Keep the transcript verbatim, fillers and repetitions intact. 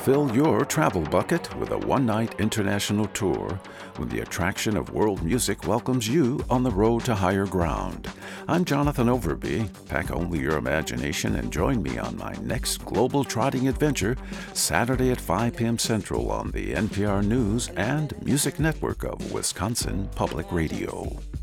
Fill your travel bucket with a one-night international tour when the attraction of world music welcomes you on the road to higher ground. I'm Jonathan Overby. Pack only your imagination and join me on my next global trotting adventure Saturday at five p.m. Central on the N P R News and Music Network of Wisconsin Public Radio.